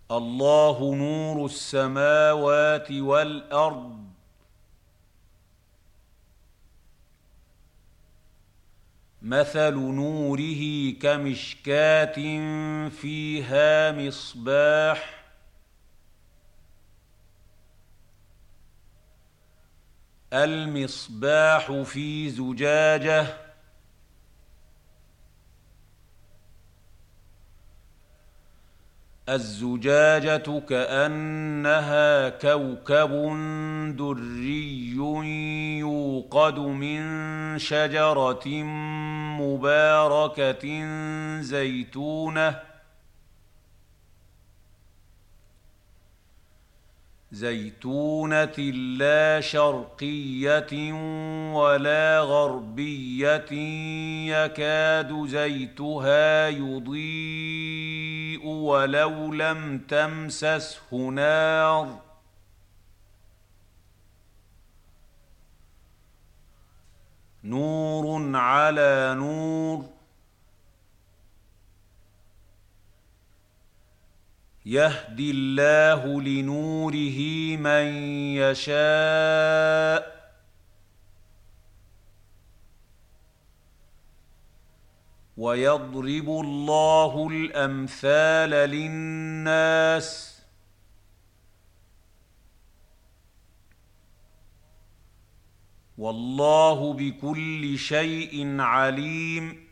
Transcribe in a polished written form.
الله نور السماوات والأرض مثل نوره كمشكاة فيها مصباح المصباح في زجاجة الزجاجة كأنها كوكب دري يوقد من شجرة مباركة زيتونة لا شرقية ولا غربية يكاد زيتها يضيء ولو لم تمسسه نار نور على نور يهدي الله لنوره من يشاء ويضرب الله الأمثال للناس والله بكل شيء عليم